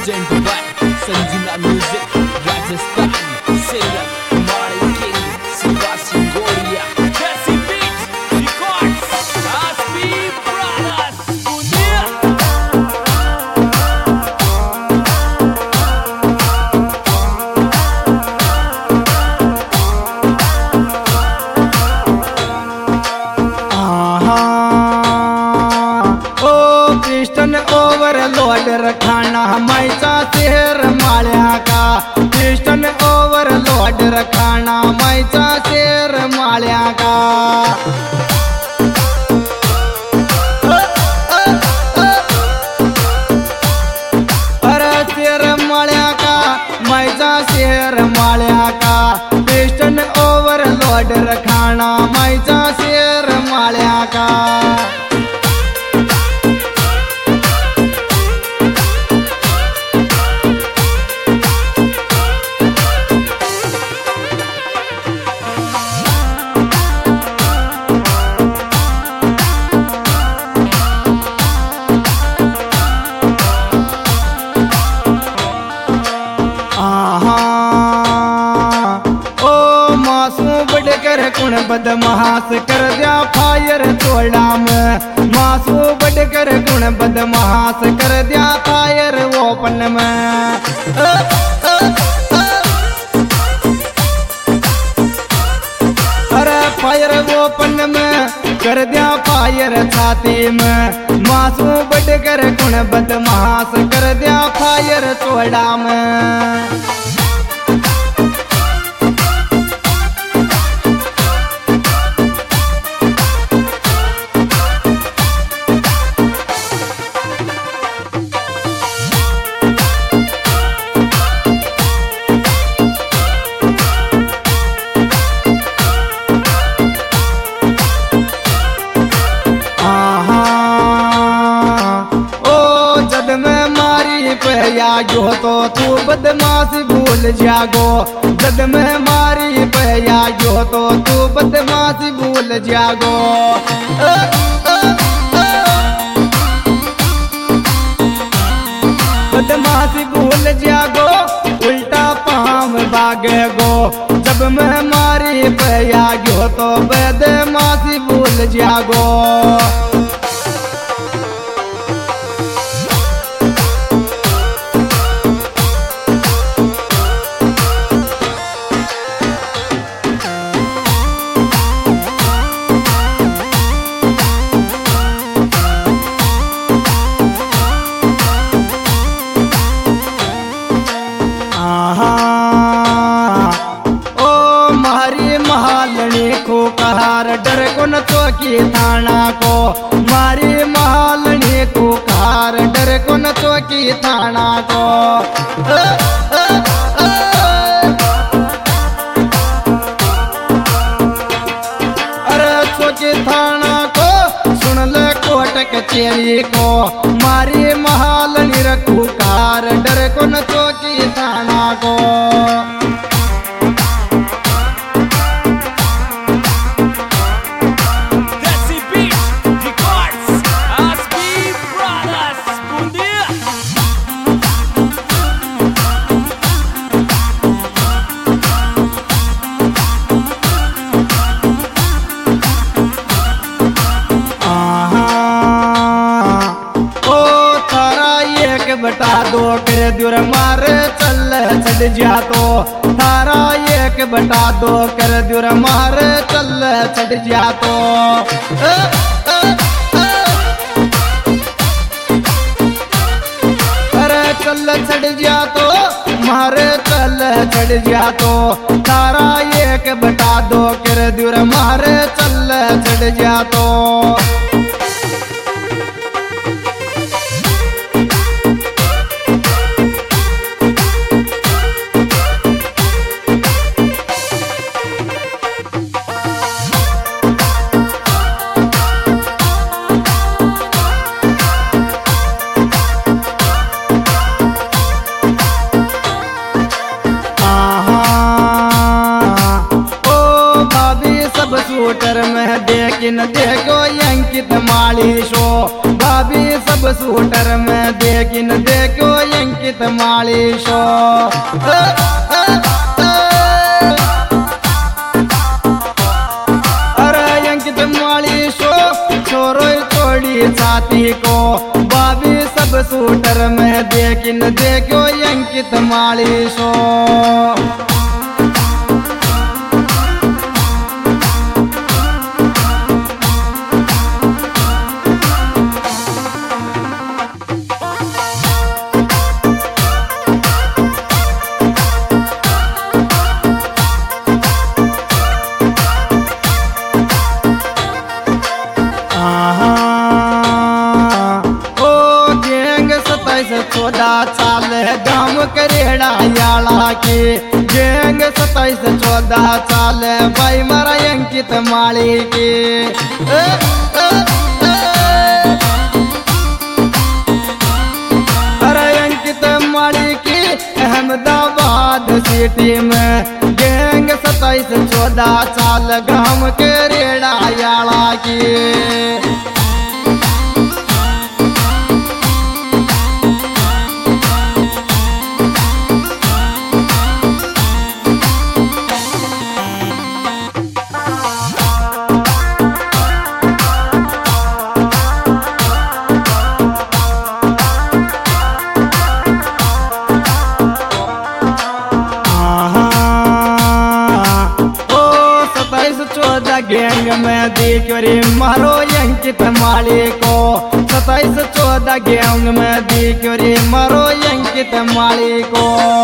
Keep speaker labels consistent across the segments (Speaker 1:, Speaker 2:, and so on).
Speaker 1: presented by Sanjana Music, Rajasthan, singer Kumari King, Siva Singoria, Jesse Beats, Records, Aspi Brothers, Bundia.
Speaker 2: क्रिस्टन ओवरलोड रखाना मैचा शहर माल्या का। क्रिस्टन ओवरलोड रखाना मैचा शहर माल्या का। अरे शेर माल्या का मैचा शहर माल्या का। क्रिस्टन ओवरलोड रखाना मैचा शहर माल्या का। कुण बदमाश कर दिया फायर तोड़ा में। मासू बढ़कर कुण बदमाश कर दिया फायर ओपन में। अरे फायर ओपन में कर दिया फायर छाती में। मासू बढ़कर कुण बदमाश कर दिया फायर तोड़ा में। यागो तो तू बदमाश भूल जागो। जद में मारी पे यागो तो तू बदमाश भूल जागो। बदमाश भूल जागो उल्टा पाम भागे गो। जब में मारी पे यागो तो बदमाश भूल जागो। डर को न तो की थाना को मारी महालनी को कार। डर को न तो की थाना को। अरे चौकी थाना को सुन ले कोट कचेरी को। मारी महालनी रखू कार। डर को न तो की थाना को। बता दो कर दूर मार चल चढ़ जा तो। थारा एक बता दो कर दूर मार चल चढ़ जा तो। अरे चल चढ़ जा तो मारे चल चढ़ जा तो। थारा एक बता दो कर दूर मार चल चढ़ जा तो। सूटर में देखिन देखो अंकित माली शो। भाभी सब सूटर में देखिन देखो अंकित अंकित माळी शो अरे अंकित माळी शो छोरो छोड़ी छाती को बाबी सब सूटर में देखिन देखो अंकित माळी शो चाल गाँव करेड़ा याला के गेंग 27-14 चाल भाई मारा अंकित माळी के अरे अंकित माळी की अहमदाबाद सिटी में गेंग 27-14 चाल गाँव करेड़ा याला के गेंग में देखो रे मारो अंकित माळी को 27-14 गेंग में देखो रे मारो अंकित माळी को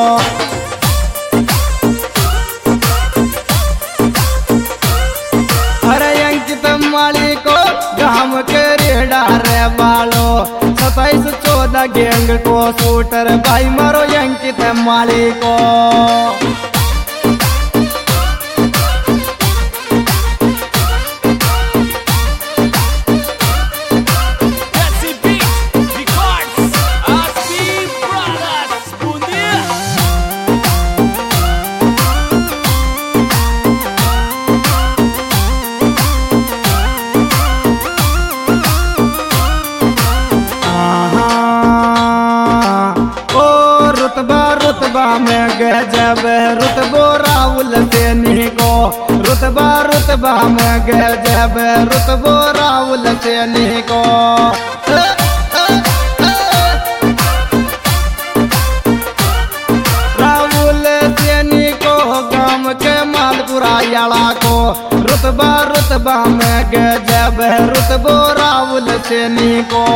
Speaker 2: अरे अंकित माळी को गाँव के रेड़ा रे बालो 27-14 गेंग को शूटर भाई मारो अंकित माळी को रुतबा में गजब रुतबो राहुल सैनी को रुतबा में गजब रुतबो राहुल सैनी को राहुल सैनी को गाँव के मालपुरा याला को रुतबा में गजब रुतबो राहुल सैनी को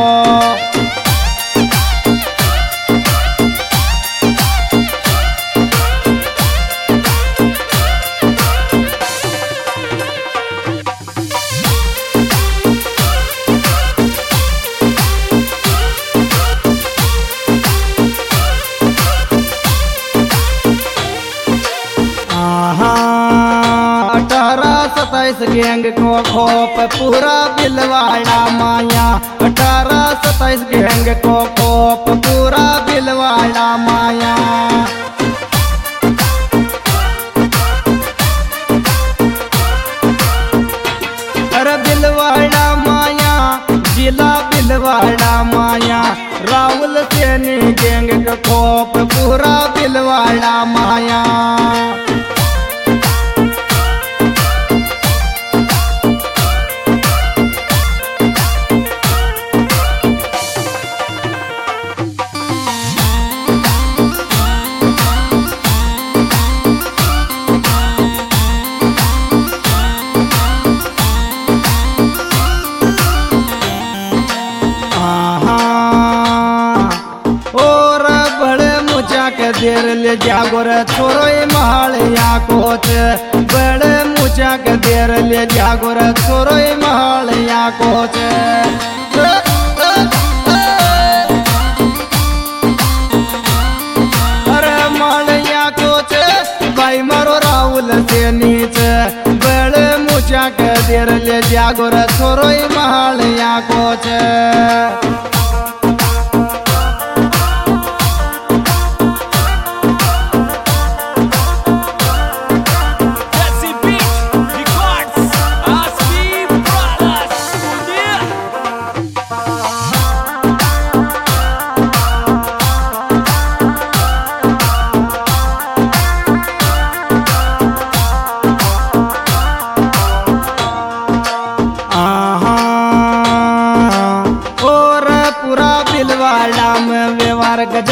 Speaker 2: गेंग को खोप पूरा बिलवाड़ा माया 18-27 गेंग को खोप पूरा बिलवाड़ा माया अरे बिलवाड़ा माया जिला बिलवाड़ा माया राहुल सैनी गेंग को खोप पूरा बिलवाड़ा माया देर ले जागोर छोरो महालिया कोच बड़े मुचा के देर ले जागोर छोरो महालिया कोच अरे महालिया कोच भाई मारो राहुल सैनी बड़े मुचा के देर ले जागोर छोरो महालिया कोच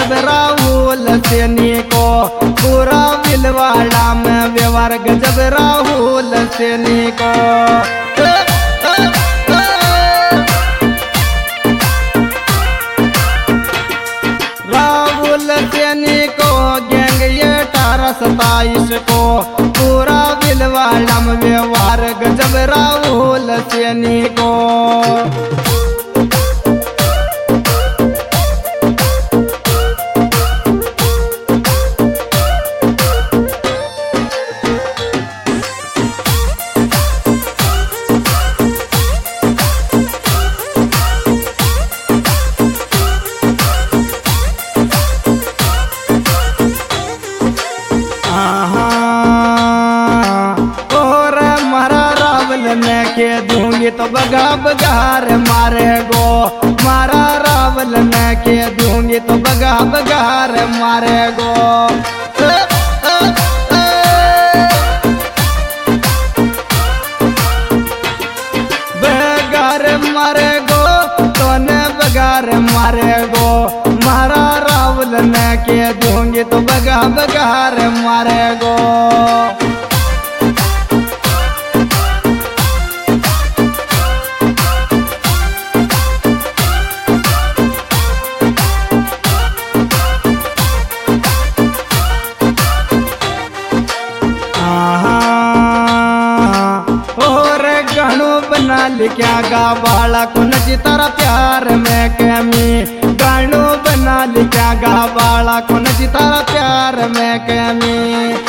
Speaker 2: गजब राहुल सैनी को, पूरा बिलवाड़ा में व्यवहार गजब राहुल सैनी को। राहुल सैनी को गैंग ये 1827 को, पूरा बिलवाड़ा में व्यवहार गजब राहुल सैनी को। मैं के दूंगी तो बगा बगार मारे गो, मारा रावल मैं के दूंगी तो बगा बगार मारे गो। बगार मारे गो तो ने बगार मारे गो, मारा रावल मैं के दूंगी तो बगा बगार मारे गो। बना लिखा गा बाला को नची तारा प्यार में कमी, गानू बना लिखा गा बाला को नची तारा प्यार में कमी।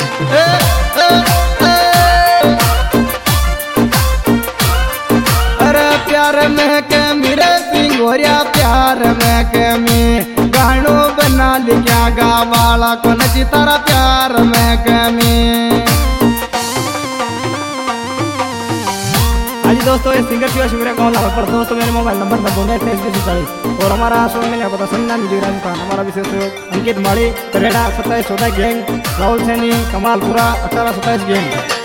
Speaker 2: अरे प्यार में कमी रे सिंगोरिया प्यार में कमी, गानू बना लिखा गा बाला को नची तारा प्यार में कमी। दोस्तों ये सिंगर की शुक्रिया कौन लगा पर दोस्तों मेरे मोबाइल नंबर दबोगे 23 और हमारा शो में आपको संजना म्यूजिक का हमारा विशेष सहयोग अंकित माड़ी करेड़ा 27 14 गैंग राहुल सैनी कमालपुरा 18 27 गैंग।